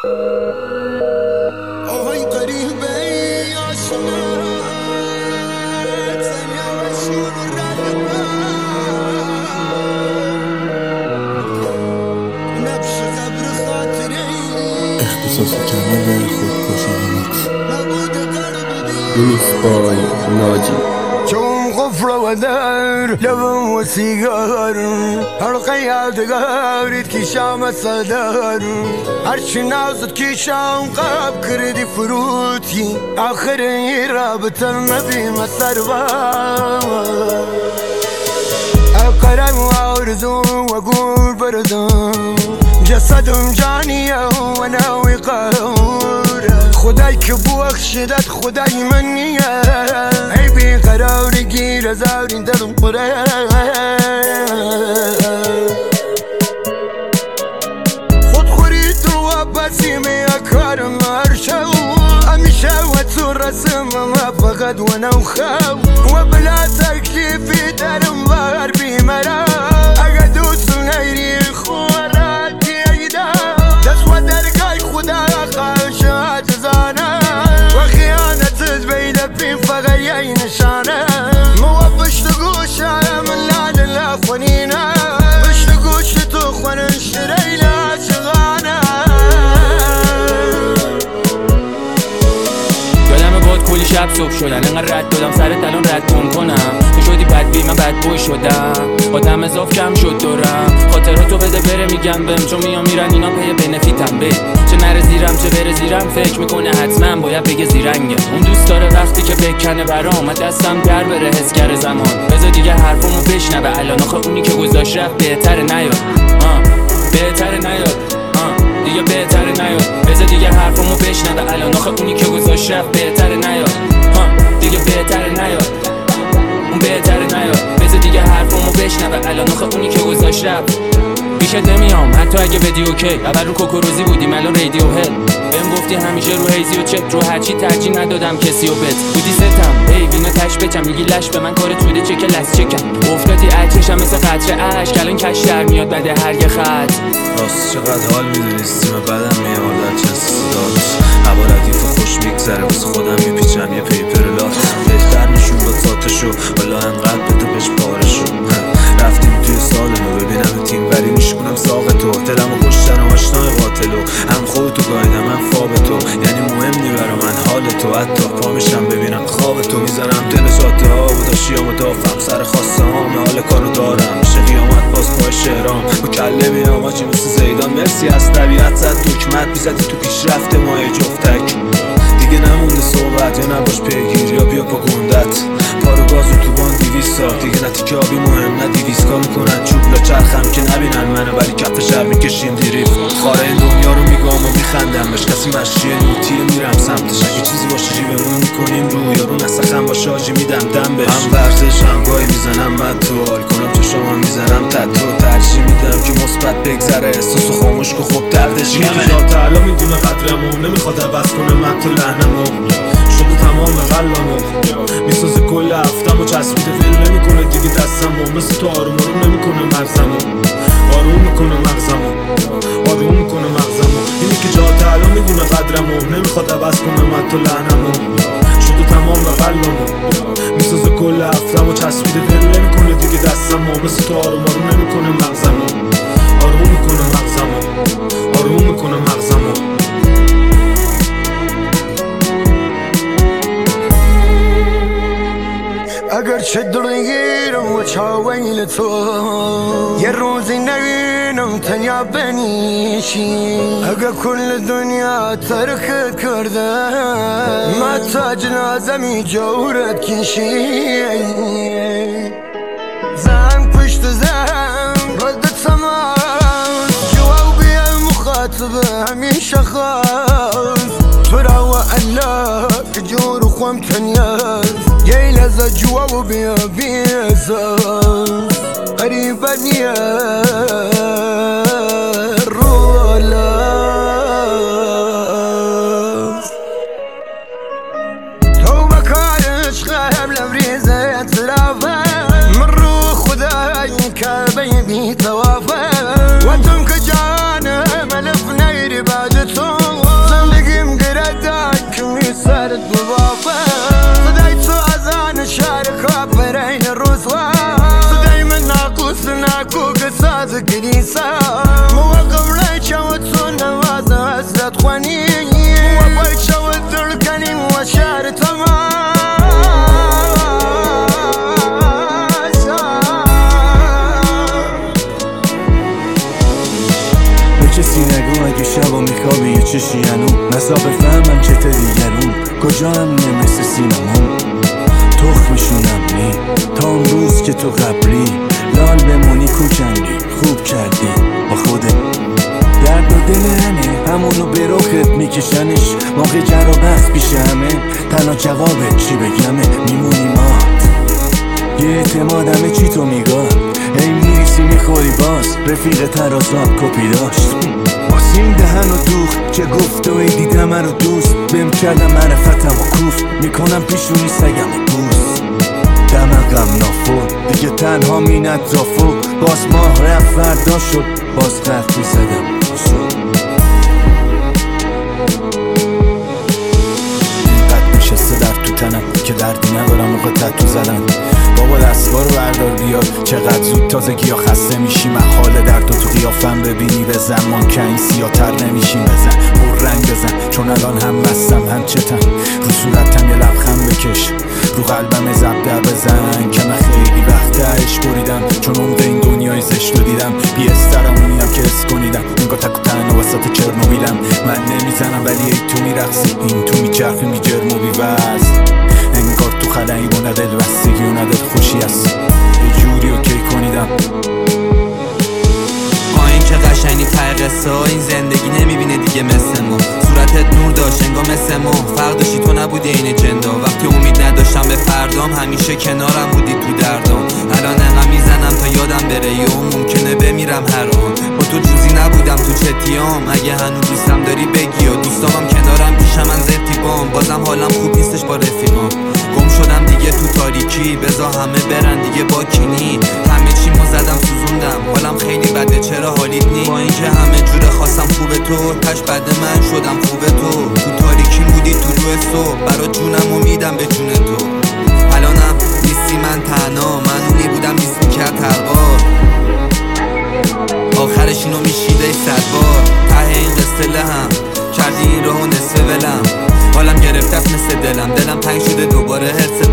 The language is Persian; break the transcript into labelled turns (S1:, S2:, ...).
S1: آهای قریبه آشنا تنیا مشهور رهبر نبش قبر خاطره
S2: اختصاص کمال خودکشی
S1: نبود قلب
S3: ریمیکس بای ناجی
S1: چون غفر و در لبم و سیگار حلقه یادگارت کشام صدر هرچی نازد کشام قاب کردی فروتی آخر این رابطه مبیم سربار اقرم و آرزو و گول بردم جسدم جانیه و ناوی قاره خدای که بخشدت خدای من نیه ای بی قراری گیر زارین دلم قره خودخوری تو و بسیمی اکارم هرشو همیشه و تو رسمم فقط و نوخو و بلا تکلیفی درم بار بیمرا اگه دوست نیری خوراتی ایدا دست و درگای خدا خواهشات زانه و خیانت بیده بین فقط یه نشانه مو پشت گوشه من لال لافونینه پشت گوش تو خونن شریله چغانه
S4: یادم بود کلی شب صبح شدن انقدر رد دادم سرت الان رد کنم تو شدی بدبی من بدبوی شدم آدم اضاف کم شد دورم خاطراتو بده بره میگم بهم چون میام میرن اینا پی بنفیتم به چه نره زیرم چه بره زیرم فکر میکنه حتما باید بگه زیرنگه اون دوست داره وقتی که بکنه برام دستم در بره حس کرده زمان بذار دیگه حرفمو بشنوه الان آخه اونی که گذاشت رفت بهتره نیاد بهتره نیاد دیگه بهتره نیاد بذار دیگه حرفمو بشنوه الان آخه اونی که گذاشت رفت بهتره نیاد دیگه بهتره نیاد اون بهتره نیاد بذار دیگه حرفمو بشنوه الان آخه اونی که گذاشت رفت پیشت نمیام حتی اگه بدی اوکی اول رو کوکوروزی بودیم الان رادیو هد بهم گفتی همیشه رو هیزی و چپ رو هرچی ترجیح ندادم کسی و بت بودی ستم ای وینا تش بچم میگی لش به من کارت بوده چک لس چکم افتادی اچشم مثل قطره اشک الان کش در میاد بده هر یه خط
S5: راست چقدر حال میدونی سیم بدم میاد در چه صدات هوا ردیف خوش میگذره واسه خودم میپیچم یه پیپر لات بهتر نشون با تاتشو والا انقدر بده بهش پارشو رفتیم توی سال نو ببینم تیم وری میشکنم ساق تو دلمو کشتن و آشنای قاتلو هم خودتو گایدم من خواب تو یعنی مهم نی برا من حال تو حتی پا میشم ببینم خواب تو میزنم دل جاده ها و داشتیامو دافم سر خواسته هام حال کارو دارم میشه قیامت باز پای شهرام با کله میام آجی مثل زیدان مرسی از طبیعت زد دکمت میزدی تو پیشرفت ماه جفتک دیگه نمونده صحبت یا نباش پیگیر یا بیا پا گندت پارو گازو تو بان 200 سال دیگه نه تیکه آبی مهم نه 200 کار میکنن چوب لا چرخم که نبینن منو ولی کف شب میکشیم دیریف خاره این دنیا رو میگام و میخندم بهش کسی مشیه لوتیه میرم سمتش اگه چیزی باشه جیبمون میکنیم رو یارو نسخم باشه آجی میدم دم بهش هم ورزش هم گاهی میزنم من تو حال کنم تو شما میزنم تتو ترجیح میدم که مثبت بگذره احساسو خاموش که خب دردش کمه
S6: یا تعالی میدونه قدرمو نمیخواد عوض کنه من تو لحنمو شده تمام قلبمو میسازه کل هفتمو چسبیده ول نمیکنه دیگه دستمو مثل تو آروم نمیکنه مغزمو آروم میکنه مغزمو آروم میکنه مغزمو اینی که جا تعالی میدونه قدرمو نمیخواد عوض کنه من تو لحنمو شده تمام قلبمو میسازه کل هفتمو چسبیده ول نمیکنه دیگه دستمو مثل تو آروم نمیکنه مغزمو آروم میکنه مغزمو آروم میکنه مغزمو
S1: اگر چه درگیرم و چاویل تو یه روزی نبینم تنیا بنیشی اگر کل دنیا ترکت کرده ما تا جنازمی جورت کشی زن پشت زن رد تماس جواب بیا مخاطب همیشه خاص ترى وألا جور خوام تنياز جاي لازا جوا وبيا بيزاز قريبا يا رولاز تو مكانش غاب لمريزة تلافا من روح خداي كابي بي توافا وانتم كجانا ملف نيري بعدتهم سر موقع ريشوتون نواز حسرت خواني وبيشوت ذلكني وشار تمام
S7: کسی نگو اگه شبا میخوابی یه چشی هنو نزا بفهمن چه دیگرون کجا هم نمسه سینمون تخ میشونم نی تا اون روز که تو قبلی لال بمونی کوچنگی خوب کردی با خودت درد و دل همه همونو به رخت میکشنش موقع جر و بحث پیش همه تنها جوابت چی بگمه میمونی مات یه اعتمادمه چی تو میگاه ای میریسی میخوری باز رفیق ترازات کپی داشت باسیم دهن و دوخ چه گفت و ای دیدم من رو دوست بهم کردم معرفتم و کوف میکنم پیشونی سگم و بوس دمقم نافور دیگه تنها مینت رافو باز ماه رفت فردا شد باز قرد میزدم اینقدر نشسته در تو تنم که دردی ندارم موقع تتو زدن بابا دستگاه رو بردار بیار چقدر زود تازگی ها خسته میشی محاله درد و تو قیافم ببینی بزن ما که این سیاتر نمیشیم بزن پر رنگ بزن چون الان هم مستم هم چتم رو صورتم یه لبخند بکش رو قلبم زبدر بزن که من خیلی وقت عشق بریدم چون عمق این دنیای زشت رو دیدم بی استرمونیم که اس کنیدم انگار تک و تنها وسط چرنوبیلم من نمیزنم ولی ای تو میرقصی این تو میچرخی میجرم و بیوزن انگار تو خلایی و نه دل بستگی و نه دل خوشی هست یه جوری اوکی کنیدم
S8: این که قشنگی ته قصه ها این زندگی نمیبینه دیگه مثل ما صورتت نور داشت انگار مثل ما فرق داشتی تو نبودی این جندا وقتی امید نداشتم به فردام همیشه کنارم بودی تو دردام الان انقدر میزنم تا یادم بره یا ممکنه بمیرم هر آن با تو جوزی نبودم تو چتیام اگه هنوز دوستم داری بگی یا دوستامم کنارم پیشم من زرتیبام بازم حالم خوب نیستش با رفیقام گم شدم دیگه تو تاریکی بزا همه برن دیگه با کینی همه چیمو زدم سوزوندم حالم خیلی بده چرا حالیت نی با اینکه همه جوره خواستم خوبه تو تش بد من شدم خوبه تو تاریکی بودی تو روی صبح برا جونم امیدم به جون تو الانم نیستی من تنها من اونی بودم نیست میکرد هر بار آخرش اینو میشیده 100 بار ته این قصه لهم کردی این راهو نصف ولم حالم گرفته است مثل دلم تنگ شده دوباره هرس